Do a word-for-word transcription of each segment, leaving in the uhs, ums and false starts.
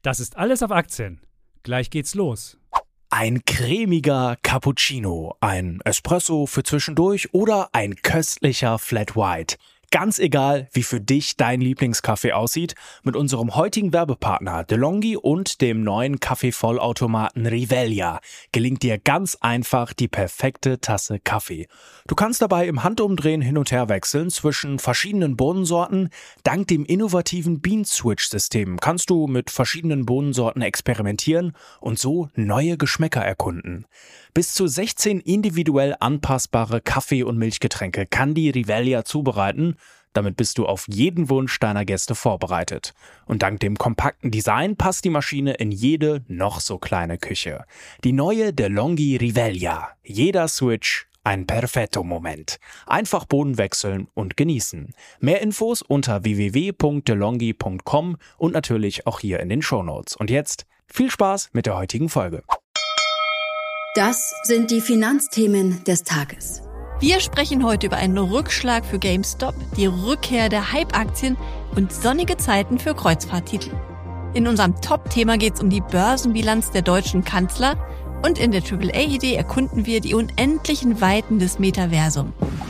Das ist alles auf Aktien. Gleich geht's los. Ein cremiger Cappuccino, ein Espresso für zwischendurch oder ein köstlicher Flat White. Ganz egal, wie für dich dein Lieblingskaffee aussieht, mit unserem heutigen Werbepartner DeLonghi und dem neuen Kaffeevollautomaten Rivelia gelingt dir ganz einfach die perfekte Tasse Kaffee. Du kannst dabei im Handumdrehen hin und her wechseln zwischen verschiedenen Bohnensorten. Dank dem innovativen Bean-Switch-System kannst du mit verschiedenen Bohnensorten experimentieren und so neue Geschmäcker erkunden. Bis zu sechzehn individuell anpassbare Kaffee- und Milchgetränke kann die Rivelia zubereiten. Damit bist du auf jeden Wunsch deiner Gäste vorbereitet. Und dank dem kompakten Design passt die Maschine in jede noch so kleine Küche. Die neue DeLonghi Rivelia. Jeder Switch ein perfetto Moment. Einfach Bohnen wechseln und genießen. Mehr Infos unter w w w punkt delonghi punkt com und natürlich auch hier in den Shownotes. Und jetzt viel Spaß mit der heutigen Folge. Das sind die Finanzthemen des Tages. Wir sprechen heute über einen Rückschlag für GameStop, die Rückkehr der Hype-Aktien und sonnige Zeiten für Kreuzfahrttitel. In unserem Top-Thema geht es um die Börsenbilanz der deutschen Kanzler und in der Triple A-Idee erkunden wir die unendlichen Weiten des Metaversum.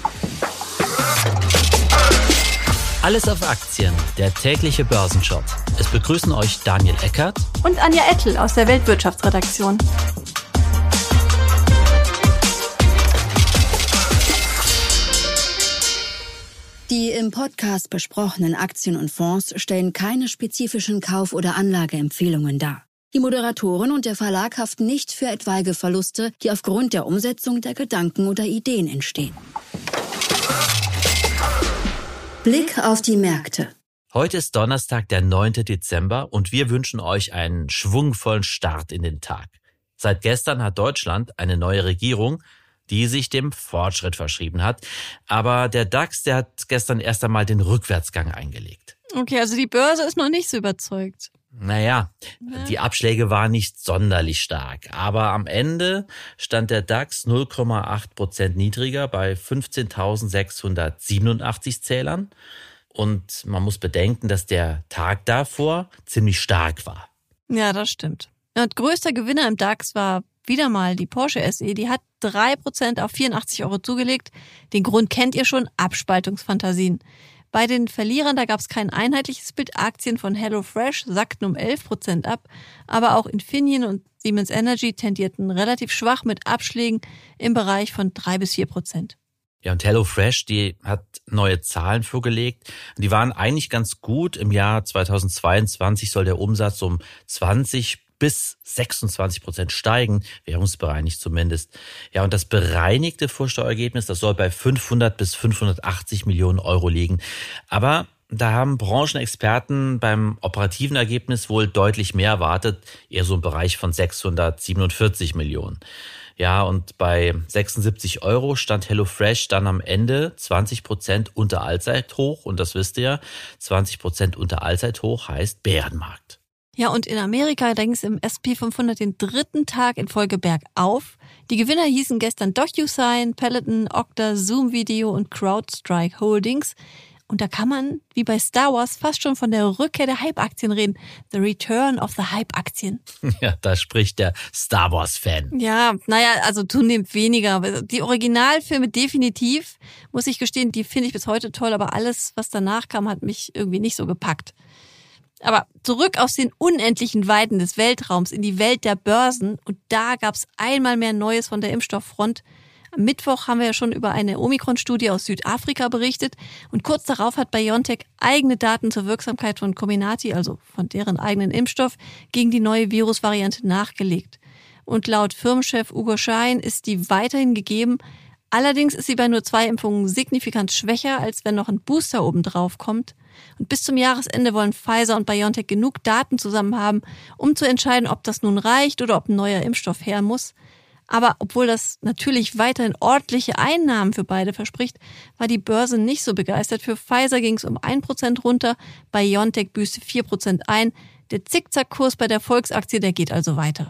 Alles auf Aktien, der tägliche Börsenshop. Es begrüßen euch Daniel Eckert Und Anja Ettel aus der Weltwirtschaftsredaktion. Die im Podcast besprochenen Aktien und Fonds stellen keine spezifischen Kauf- oder Anlageempfehlungen dar. Die Moderatoren und der Verlag haften nicht für etwaige Verluste, die aufgrund der Umsetzung der Gedanken oder Ideen entstehen. Blick auf die Märkte. Heute ist Donnerstag, der neunte Dezember und wir wünschen euch einen schwungvollen Start in den Tag. Seit gestern hat Deutschland eine neue Regierung, die sich dem Fortschritt verschrieben hat. Aber der DAX, der hat gestern erst einmal den Rückwärtsgang eingelegt. Okay, also die Börse ist noch nicht so überzeugt. Naja, ja. Die Abschläge waren nicht sonderlich stark. Aber am Ende stand der DAX null Komma acht Prozent niedriger bei fünfzehntausendsechshundertsiebenundachtzig Zählern. Und man muss bedenken, dass der Tag davor ziemlich stark war. Ja, das stimmt. Und größter Gewinner im DAX war wieder mal die Porsche S E. Die hat drei Prozent auf vierundachtzig Euro zugelegt. Den Grund kennt ihr schon, Abspaltungsfantasien. Bei den Verlierern, da gab es kein einheitliches Bild. Aktien von HelloFresh sackten um elf Prozent ab. Aber auch Infineon und Siemens Energy tendierten relativ schwach mit Abschlägen im Bereich von drei bis vier Prozent. Ja, und HelloFresh, die hat neue Zahlen vorgelegt. Die waren eigentlich ganz gut. Im Jahr zweitausendzweiundzwanzig soll der Umsatz um zwanzig bis sechsundzwanzig Prozent steigen, währungsbereinigt zumindest. Ja, und das bereinigte Vorsteuerergebnis, das soll bei fünfhundert bis fünfhundertachtzig Millionen Euro liegen. Aber da haben Branchenexperten beim operativen Ergebnis wohl deutlich mehr erwartet, eher so im Bereich von sechshundertsiebenundvierzig Millionen. Ja, und bei sechsundsiebzig Euro stand HelloFresh dann am Ende zwanzig Prozent unter Allzeithoch. Und das wisst ihr ja, zwanzig Prozent unter Allzeithoch heißt Bärenmarkt. Ja, und in Amerika, da ging es im S und P fünfhundert den dritten Tag in Folge bergauf. Die Gewinner hießen gestern DocuSign, Peloton, Okta, Zoom Video und CrowdStrike Holdings. Und da kann man, wie bei Star Wars, fast schon von der Rückkehr der Hype-Aktien reden. The Return of the Hype-Aktien. Ja, da spricht der Star Wars-Fan. Ja, naja, also zunehmend weniger. Die Originalfilme definitiv, muss ich gestehen, die finde ich bis heute toll. Aber alles, was danach kam, hat mich irgendwie nicht so gepackt. Aber zurück aus den unendlichen Weiten des Weltraums in die Welt der Börsen. Und da gab es einmal mehr Neues von der Impfstofffront. Am Mittwoch haben wir ja schon über eine Omikron-Studie aus Südafrika berichtet. Und kurz darauf hat BioNTech eigene Daten zur Wirksamkeit von Comirnaty, also von deren eigenen Impfstoff, gegen die neue Virusvariante nachgelegt. Und laut Firmenchef Ugo Schein ist die weiterhin gegeben. Allerdings ist sie bei nur zwei Impfungen signifikant schwächer, als wenn noch ein Booster obendrauf kommt. Und bis zum Jahresende wollen Pfizer und BioNTech genug Daten zusammen haben, um zu entscheiden, ob das nun reicht oder ob ein neuer Impfstoff her muss. Aber obwohl das natürlich weiterhin ordentliche Einnahmen für beide verspricht, war die Börse nicht so begeistert. Für Pfizer ging es um ein Prozent runter, BioNTech büßte vier Prozent ein. Der Zickzackkurs bei der Volksaktie, der geht also weiter.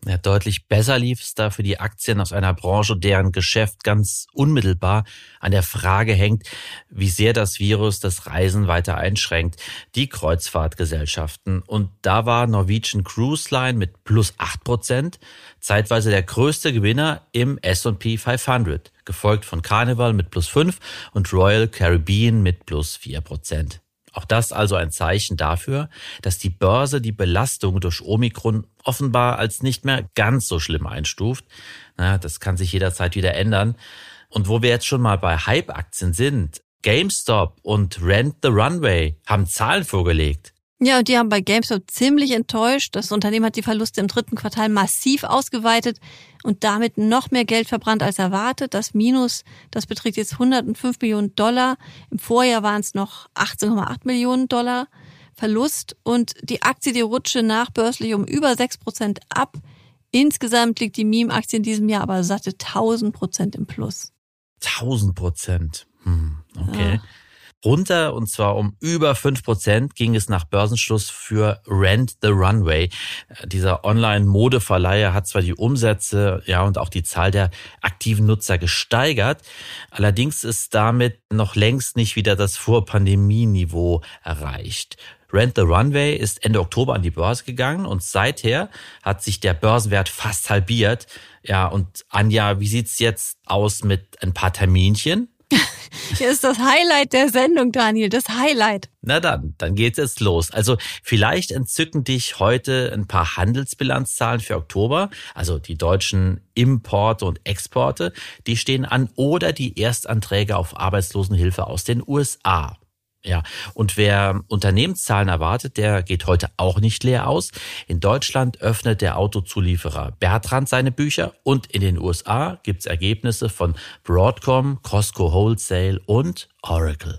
Ja, deutlich besser lief es da für die Aktien aus einer Branche, deren Geschäft ganz unmittelbar an der Frage hängt, wie sehr das Virus das Reisen weiter einschränkt, die Kreuzfahrtgesellschaften. Und da war Norwegian Cruise Line mit plus acht Prozent zeitweise der größte Gewinner im S und P fünfhundert, gefolgt von Carnival mit plus fünf und Royal Caribbean mit plus vier Prozent. Auch das also ein Zeichen dafür, dass die Börse die Belastung durch Omikron offenbar als nicht mehr ganz so schlimm einstuft. Na, das kann sich jederzeit wieder ändern. Und wo wir jetzt schon mal bei Hype-Aktien sind, GameStop und Rent the Runway haben Zahlen vorgelegt. Ja, und die haben bei GameStop ziemlich enttäuscht. Das Unternehmen hat die Verluste im dritten Quartal massiv ausgeweitet und damit noch mehr Geld verbrannt als erwartet. Das Minus, das beträgt jetzt hundertfünf Millionen Dollar. Im Vorjahr waren es noch achtzehn Komma acht Millionen Dollar Verlust. Und die Aktie, die rutschte nachbörslich um über sechs Prozent ab. Insgesamt liegt die Meme-Aktie in diesem Jahr aber satte tausend Prozent im Plus. tausend Prozent. Hm, okay. Ja. Runter, und zwar um über fünf Prozent, ging es nach Börsenschluss für Rent the Runway. Dieser Online-Modeverleiher hat zwar die Umsätze, ja, und auch die Zahl der aktiven Nutzer gesteigert, allerdings ist damit noch längst nicht wieder das Vor-Pandemie-Niveau erreicht. Rent the Runway ist Ende Oktober an die Börse gegangen und seither hat sich der Börsenwert fast halbiert. Ja, und Anja, wie sieht's jetzt aus mit ein paar Terminchen? Hier ist das Highlight der Sendung, Daniel, das Highlight. Na dann, dann geht's jetzt los. Also vielleicht entzücken dich heute ein paar Handelsbilanzzahlen für Oktober, also die deutschen Importe und Exporte, die stehen an, oder die Erstanträge auf Arbeitslosenhilfe aus den U S A. Ja, und wer Unternehmenszahlen erwartet, der geht heute auch nicht leer aus. In Deutschland öffnet der Autozulieferer Bertrand seine Bücher und in den U S A gibt's Ergebnisse von Broadcom, Costco Wholesale und Oracle.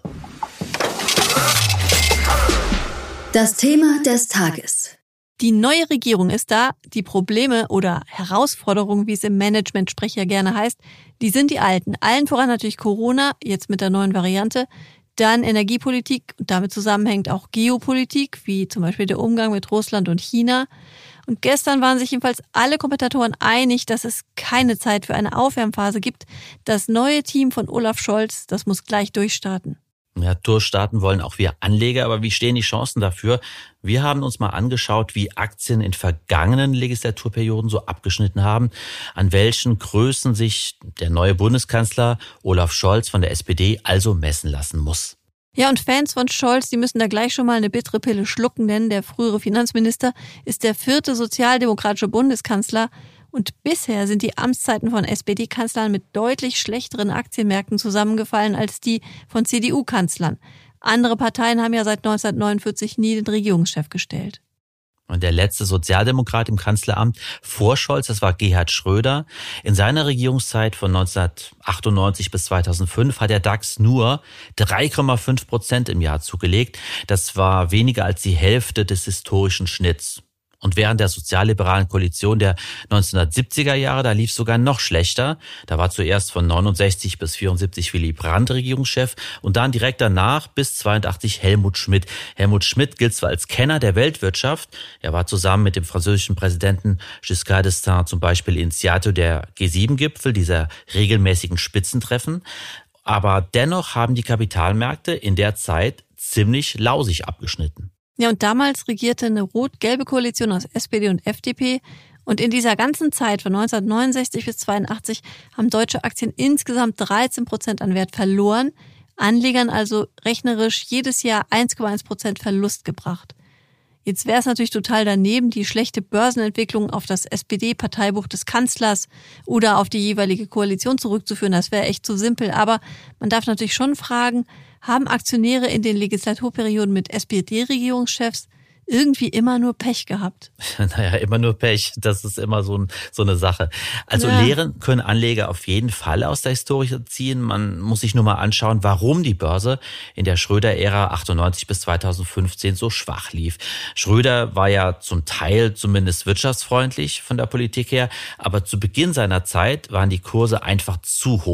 Das Thema des Tages. Die neue Regierung ist da. Die Probleme oder Herausforderungen, wie es im Management-Sprech ja gerne heißt, die sind die alten. Allen voran natürlich Corona, jetzt mit der neuen Variante. Dann Energiepolitik und damit zusammenhängt auch Geopolitik, wie zum Beispiel der Umgang mit Russland und China. Und gestern waren sich jedenfalls alle Kommentatoren einig, dass es keine Zeit für eine Aufwärmphase gibt. Das neue Team von Olaf Scholz, das muss gleich durchstarten. Ja, durchstarten wollen auch wir Anleger, aber wie stehen die Chancen dafür? Wir haben uns mal angeschaut, wie Aktien in vergangenen Legislaturperioden so abgeschnitten haben, an welchen Größen sich der neue Bundeskanzler Olaf Scholz von der S P D also messen lassen muss. Ja, und Fans von Scholz, die müssen da gleich schon mal eine bittere Pille schlucken, denn der frühere Finanzminister ist der vierte sozialdemokratische Bundeskanzler. Und bisher sind die Amtszeiten von S P D-Kanzlern mit deutlich schlechteren Aktienmärkten zusammengefallen als die von C D U-Kanzlern. Andere Parteien haben ja seit neunzehnhundertneunundvierzig nie den Regierungschef gestellt. Und der letzte Sozialdemokrat im Kanzleramt vor Scholz, das war Gerhard Schröder. In seiner Regierungszeit von neunzehnhundertachtundneunzig bis zweitausendfünf hat der DAX nur drei Komma fünf Prozent im Jahr zugelegt. Das war weniger als die Hälfte des historischen Schnitts. Und während der sozialliberalen Koalition der neunzehnhundertsiebziger Jahre, da lief es sogar noch schlechter. Da war zuerst von neunundsechzig bis vierundsiebzig Willy Brandt Regierungschef und dann direkt danach bis zweiundachtzig Helmut Schmidt. Helmut Schmidt gilt zwar als Kenner der Weltwirtschaft, er war zusammen mit dem französischen Präsidenten Giscard d'Estaing zum Beispiel Initiator der G sieben Gipfel, dieser regelmäßigen Spitzentreffen. Aber dennoch haben die Kapitalmärkte in der Zeit ziemlich lausig abgeschnitten. Ja, und damals regierte eine rot-gelbe Koalition aus S P D und F D P. Und in dieser ganzen Zeit von neunzehnhundertneunundsechzig bis zweiundachtzig haben deutsche Aktien insgesamt dreizehn Prozent an Wert verloren. Anlegern also rechnerisch jedes Jahr eins Komma eins Prozent Verlust gebracht. Jetzt wäre es natürlich total daneben, die schlechte Börsenentwicklung auf das S P D-Parteibuch des Kanzlers oder auf die jeweilige Koalition zurückzuführen. Das wäre echt zu simpel. Aber man darf natürlich schon fragen, haben Aktionäre in den Legislaturperioden mit S P D-Regierungschefs irgendwie immer nur Pech gehabt? Naja, immer nur Pech. Das ist immer so, ein, so eine Sache. Also ja. Lehren können Anleger auf jeden Fall aus der Historie ziehen. Man muss sich nur mal anschauen, warum die Börse in der Schröder-Ära achtundneunzig bis zweitausendfünfzehn so schwach lief. Schröder war ja zum Teil zumindest wirtschaftsfreundlich von der Politik her, aber zu Beginn seiner Zeit waren die Kurse einfach zu hoch.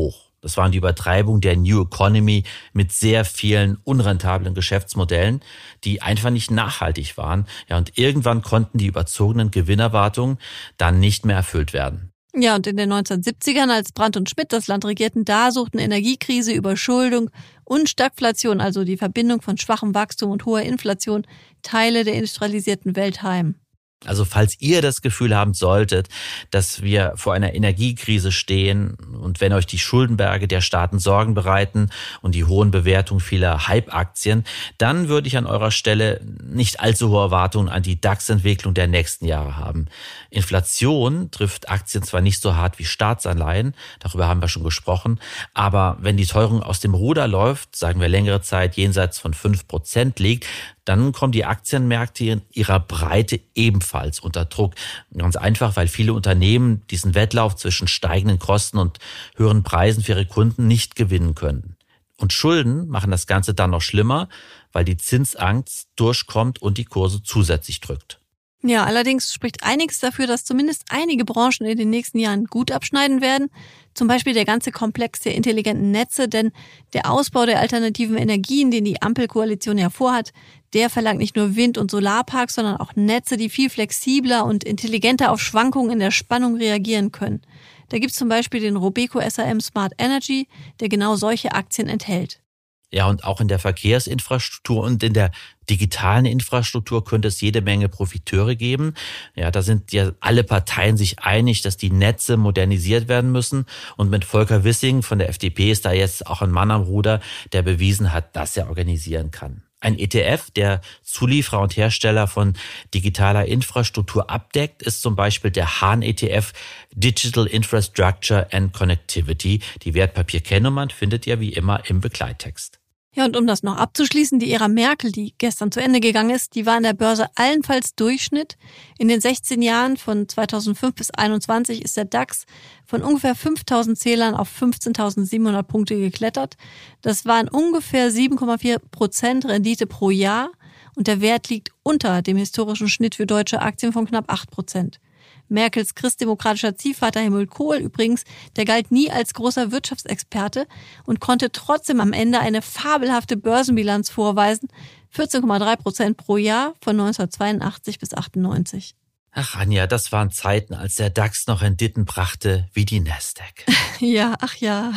Das waren die Übertreibung der New Economy mit sehr vielen unrentablen Geschäftsmodellen, die einfach nicht nachhaltig waren. Ja, und irgendwann konnten die überzogenen Gewinnerwartungen dann nicht mehr erfüllt werden. Ja, und in den neunzehnhundertsiebzigern, als Brandt und Schmidt das Land regierten, da suchten Energiekrise, Überschuldung und Stagflation, also die Verbindung von schwachem Wachstum und hoher Inflation, Teile der industrialisierten Welt heim. Also falls ihr das Gefühl haben solltet, dass wir vor einer Energiekrise stehen und wenn euch die Schuldenberge der Staaten Sorgen bereiten und die hohen Bewertungen vieler Hype-Aktien, dann würde ich an eurer Stelle nicht allzu hohe Erwartungen an die DAX-Entwicklung der nächsten Jahre haben. Inflation trifft Aktien zwar nicht so hart wie Staatsanleihen, darüber haben wir schon gesprochen, aber wenn die Teuerung aus dem Ruder läuft, sagen wir längere Zeit jenseits von fünf Prozent liegt, dann kommen die Aktienmärkte in ihrer Breite ebenfalls unter Druck. Ganz einfach, weil viele Unternehmen diesen Wettlauf zwischen steigenden Kosten und höheren Preisen für ihre Kunden nicht gewinnen können. Und Schulden machen das Ganze dann noch schlimmer, weil die Zinsangst durchkommt und die Kurse zusätzlich drückt. Ja, allerdings spricht einiges dafür, dass zumindest einige Branchen in den nächsten Jahren gut abschneiden werden. Zum Beispiel der ganze Komplex der intelligenten Netze, denn der Ausbau der alternativen Energien, den die Ampelkoalition ja vorhat, der verlangt nicht nur Wind- und Solarparks, sondern auch Netze, die viel flexibler und intelligenter auf Schwankungen in der Spannung reagieren können. Da gibt's zum Beispiel den Robeco S A M Smart Energy, der genau solche Aktien enthält. Ja, und auch in der Verkehrsinfrastruktur und in der digitalen Infrastruktur könnte es jede Menge Profiteure geben. Ja, da sind ja alle Parteien sich einig, dass die Netze modernisiert werden müssen. Und mit Volker Wissing von der F D P ist da jetzt auch ein Mann am Ruder, der bewiesen hat, dass er organisieren kann. Ein E T F, der Zulieferer und Hersteller von digitaler Infrastruktur abdeckt, ist zum Beispiel der Hahn E T F Digital Infrastructure and Connectivity. Die Wertpapierkennnummern findet ihr wie immer im Begleittext. Ja, und um das noch abzuschließen, die Ära Merkel, die gestern zu Ende gegangen ist, die war an der Börse allenfalls Durchschnitt. In den sechzehn Jahren von zweitausendfünf bis einundzwanzig ist der DAX von ungefähr fünftausend Zählern auf fünfzehntausendsiebenhundert Punkte geklettert. Das waren ungefähr sieben Komma vier Prozent Rendite pro Jahr und der Wert liegt unter dem historischen Schnitt für deutsche Aktien von knapp acht Prozent. Merkels christdemokratischer Ziehvater Helmut Kohl übrigens, der galt nie als großer Wirtschaftsexperte und konnte trotzdem am Ende eine fabelhafte Börsenbilanz vorweisen, vierzehn Komma drei Prozent pro Jahr von neunzehnhundertzweiundachtzig bis achtundneunzig. Ach Anja, das waren Zeiten, als der DAX noch Renditen brachte wie die Nasdaq. Ja, ach ja.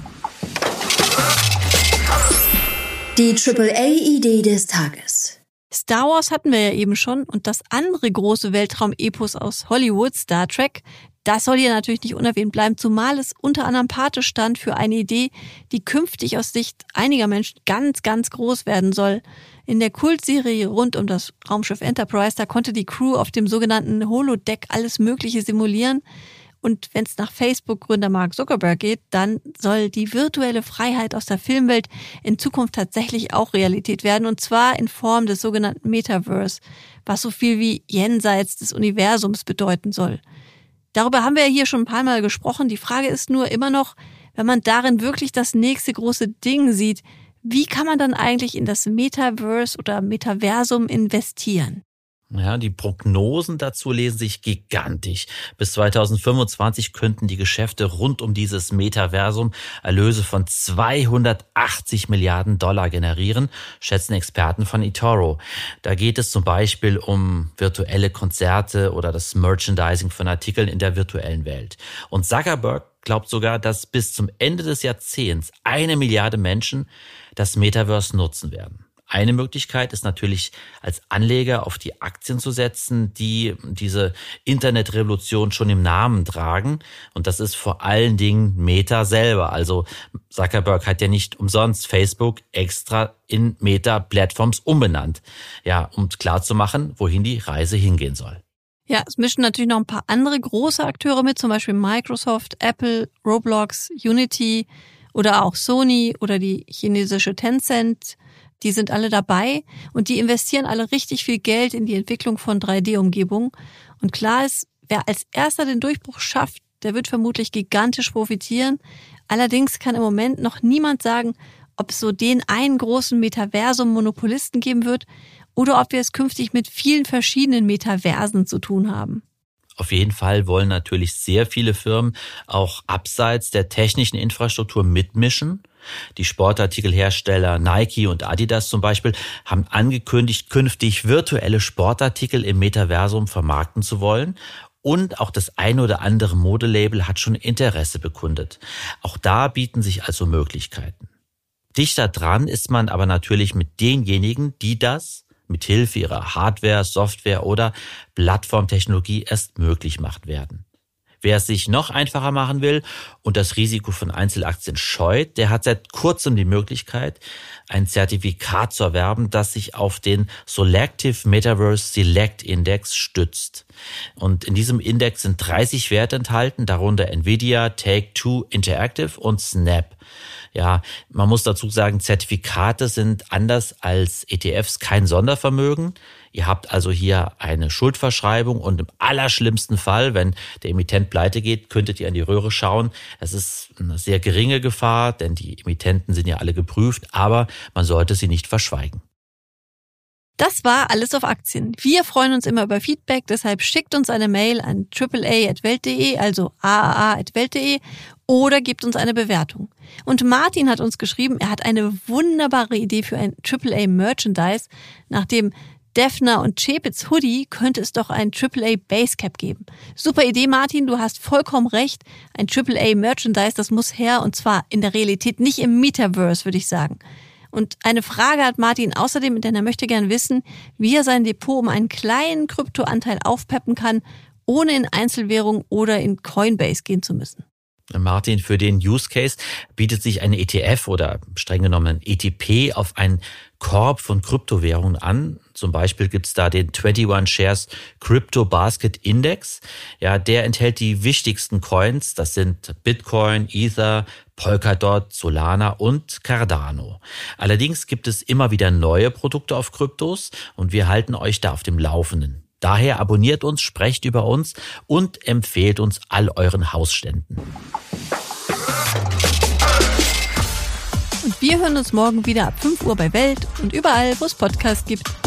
Die Triple A-Idee des Tages. Star Wars hatten wir ja eben schon und das andere große Weltraum-Epos aus Hollywood, Star Trek, das soll hier natürlich nicht unerwähnt bleiben, zumal es unter anderem Pate stand für eine Idee, die künftig aus Sicht einiger Menschen ganz, ganz groß werden soll. In der Kultserie rund um das Raumschiff Enterprise, da konnte die Crew auf dem sogenannten Holodeck alles Mögliche simulieren. Und wenn es nach Facebook-Gründer Mark Zuckerberg geht, dann soll die virtuelle Freiheit aus der Filmwelt in Zukunft tatsächlich auch Realität werden. Und zwar in Form des sogenannten Metaverse, was so viel wie jenseits des Universums bedeuten soll. Darüber haben wir ja hier schon ein paar Mal gesprochen. Die Frage ist nur immer noch, wenn man darin wirklich das nächste große Ding sieht, wie kann man dann eigentlich in das Metaverse oder Metaversum investieren? Ja, die Prognosen dazu lesen sich gigantisch. Bis zweitausendfünfundzwanzig könnten die Geschäfte rund um dieses Metaversum Erlöse von zweihundertachtzig Milliarden Dollar generieren, schätzen Experten von eToro. Da geht es zum Beispiel um virtuelle Konzerte oder das Merchandising von Artikeln in der virtuellen Welt. Und Zuckerberg glaubt sogar, dass bis zum Ende des Jahrzehnts eine Milliarde Menschen das Metaverse nutzen werden. Eine Möglichkeit ist natürlich, als Anleger auf die Aktien zu setzen, die diese Internetrevolution schon im Namen tragen. Und das ist vor allen Dingen Meta selber. Also Zuckerberg hat ja nicht umsonst Facebook extra in Meta-Plattforms umbenannt. Ja, um klarzumachen, wohin die Reise hingehen soll. Ja, es mischen natürlich noch ein paar andere große Akteure mit, zum Beispiel Microsoft, Apple, Roblox, Unity oder auch Sony oder die chinesische Tencent. Die sind alle dabei und die investieren alle richtig viel Geld in die Entwicklung von drei D-Umgebungen. Und klar ist, wer als erster den Durchbruch schafft, der wird vermutlich gigantisch profitieren. Allerdings kann im Moment noch niemand sagen, ob es so den einen großen Metaversum-Monopolisten geben wird oder ob wir es künftig mit vielen verschiedenen Metaversen zu tun haben. Auf jeden Fall wollen natürlich sehr viele Firmen auch abseits der technischen Infrastruktur mitmischen. Die Sportartikelhersteller Nike und Adidas zum Beispiel haben angekündigt, künftig virtuelle Sportartikel im Metaversum vermarkten zu wollen. Und auch das ein oder andere Modelabel hat schon Interesse bekundet. Auch da bieten sich also Möglichkeiten. Dichter dran ist man aber natürlich mit denjenigen, die das mit Hilfe ihrer Hardware, Software oder Plattformtechnologie erst möglich macht werden. Wer es sich noch einfacher machen will und das Risiko von Einzelaktien scheut, der hat seit kurzem die Möglichkeit, ein Zertifikat zu erwerben, das sich auf den Selective Metaverse Select Index stützt. Und in diesem Index sind dreißig Werte enthalten, darunter Nvidia, Take-Two Interactive und Snap. Ja, man muss dazu sagen, Zertifikate sind anders als E T Fs kein Sondervermögen. Ihr habt also hier eine Schuldverschreibung und im allerschlimmsten Fall, wenn der Emittent pleite geht, könntet ihr in die Röhre schauen. Das ist eine sehr geringe Gefahr, denn die Emittenten sind ja alle geprüft, aber man sollte sie nicht verschweigen. Das war alles auf Aktien. Wir freuen uns immer über Feedback, deshalb schickt uns eine Mail an triple a at welt punkt de, also a a a at welt punkt de, oder gebt uns eine Bewertung. Und Martin hat uns geschrieben, er hat eine wunderbare Idee für ein Triple A Merchandise. Nach dem Defner und Chepitz Hoodie könnte es doch ein Triple A Basecap geben. Super Idee, Martin, du hast vollkommen recht. Ein Triple A Merchandise, das muss her, und zwar in der Realität, nicht im Metaverse, würde ich sagen. Und eine Frage hat Martin außerdem, denn er möchte gern wissen, wie er sein Depot um einen kleinen Kryptoanteil aufpeppen kann, ohne in Einzelwährung oder in Coinbase gehen zu müssen. Martin, für den Use Case bietet sich ein E T F oder streng genommen ein E T P auf einen Korb von Kryptowährungen an. Zum Beispiel gibt's da den einundzwanzig Shares Crypto Basket Index. Ja, der enthält die wichtigsten Coins. Das sind Bitcoin, Ether, Polkadot, Solana und Cardano. Allerdings gibt es immer wieder neue Produkte auf Kryptos und wir halten euch da auf dem Laufenden. Daher abonniert uns, sprecht über uns und empfehlt uns all euren Hausständen. Und wir hören uns morgen wieder ab fünf Uhr bei Welt und überall, wo es Podcasts gibt.